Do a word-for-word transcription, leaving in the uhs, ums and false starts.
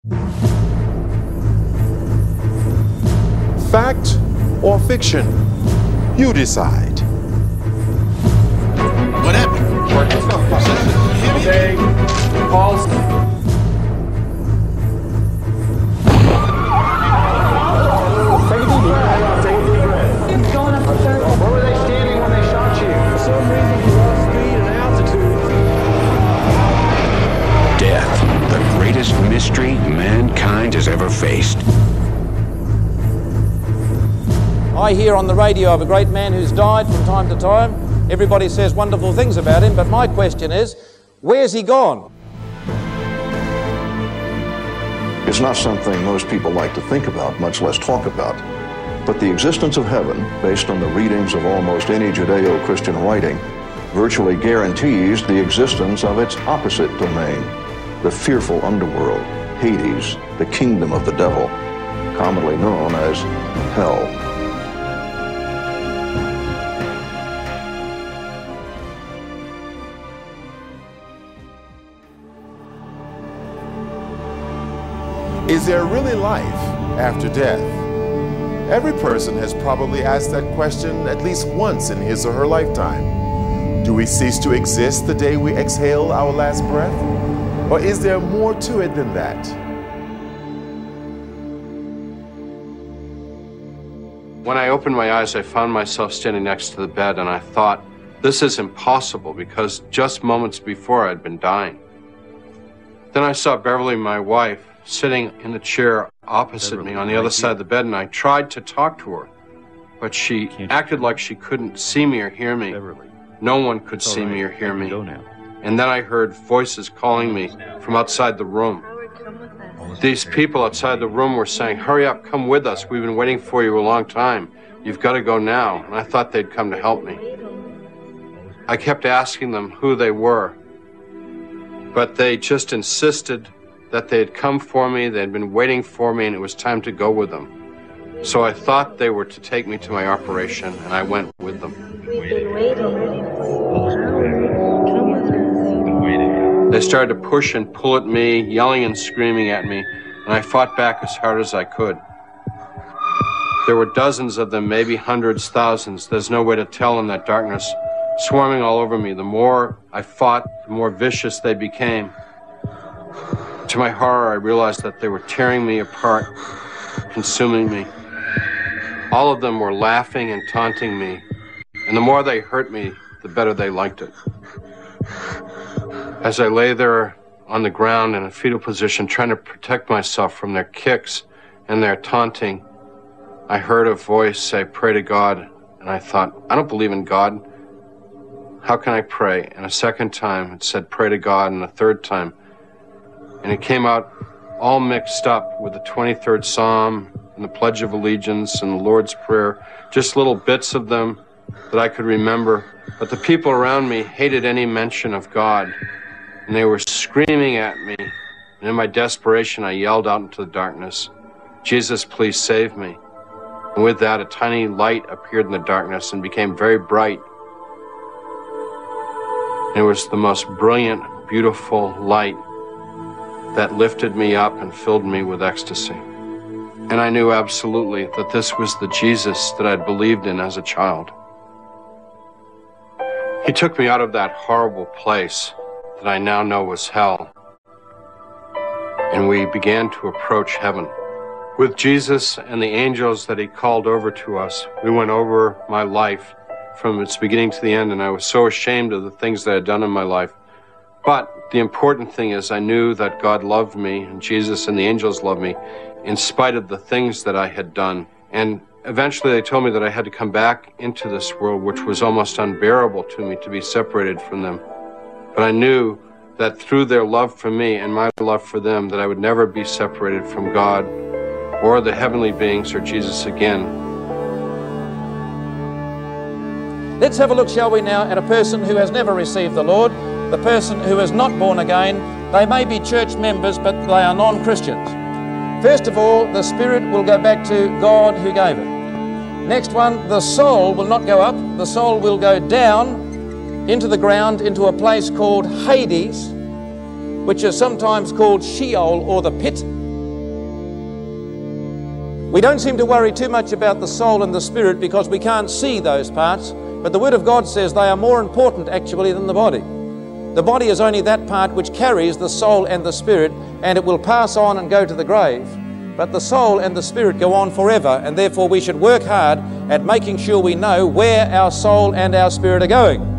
Fact or fiction? You decide. What happened? Okay, Paul's. Take a deep breath. Take a deep breath. Going up the third. Where were they standing when they shot you? For some reason, you lost speed and altitude. Death, the greatest mystery mankind has ever faced. I hear on the radio of a great man who's died from time to time. Everybody says wonderful things about him, but my question is, where's he gone? It's not something most people like to think about, much less talk about. But the existence of heaven, based on the readings of almost any Judeo-Christian writing, virtually guarantees the existence of its opposite domain, the fearful underworld, Hades, the kingdom of the devil, commonly known as hell. Is there really life after death? Every person has probably asked that question at least once in his or her lifetime. Do we cease to exist the day we exhale our last breath? Or is there more to it than that? When I opened my eyes, I found myself standing next to the bed, and I thought, this is impossible, because just moments before I'd been dying. Then I saw Beverly, my wife, sitting in the chair opposite Beverly, me on the other side of the bed, and I tried to talk to her, but she acted like she couldn't see me or hear me. Beverly. No one could see right. me or hear me. And then I heard voices calling me from outside the room. These people outside the room were saying, hurry up, come with us. We've been waiting for you a long time. You've got to go now. And I thought they'd come to help me. I kept asking them who they were, but they just insisted that they had come for me, they had been waiting for me, and it was time to go with them. So I thought they were to take me to my operation, and I went with them. We've been waiting. They started to push and pull at me, yelling and screaming at me, and I fought back as hard as I could. There were dozens of them, maybe hundreds, thousands. There's no way to tell in that darkness, swarming all over me. The more I fought, the more vicious they became. To my horror, I realized that they were tearing me apart, consuming me. All of them were laughing and taunting me, and the more they hurt me, the better they liked it. As I lay there on the ground in a fetal position, trying to protect myself from their kicks and their taunting, I heard a voice say, pray to God, and I thought, I don't believe in God. How can I pray? And a second time, it said, pray to God, and a third time. And it came out all mixed up with the twenty-third Psalm and the Pledge of Allegiance and the Lord's Prayer, just little bits of them that I could remember. But the people around me hated any mention of God, and they were screaming at me. And in my desperation, I yelled out into the darkness, Jesus, please save me. And with that, a tiny light appeared in the darkness and became very bright. And it was the most brilliant, beautiful light that lifted me up and filled me with ecstasy. And I knew absolutely that this was the Jesus that I'd believed in as a child. He took me out of that horrible place that I now know was hell, and we began to approach heaven. With Jesus and the angels that he called over to us, we went over my life from its beginning to the end, and I was so ashamed of the things that I had done in my life. But the important thing is I knew that God loved me, and Jesus and the angels loved me, in spite of the things that I had done. And eventually they told me that I had to come back into this world, which was almost unbearable to me to be separated from them. But I knew that through their love for me and my love for them, that I would never be separated from God or the heavenly beings or Jesus again. Let's have a look, shall we now, at a person who has never received the Lord, the person who is not born again. They may be church members, but they are non-Christians. First of all, the spirit will go back to God who gave it. Next one, the soul will not go up. The soul will go down into the ground, into a place called Hades, which is sometimes called Sheol or the pit. We don't seem to worry too much about the soul and the spirit because we can't see those parts, but the Word of God says they are more important actually than the body. The body is only that part which carries the soul and the spirit, and it will pass on and go to the grave. But the soul and the spirit go on forever, and therefore we should work hard at making sure we know where our soul and our spirit are going.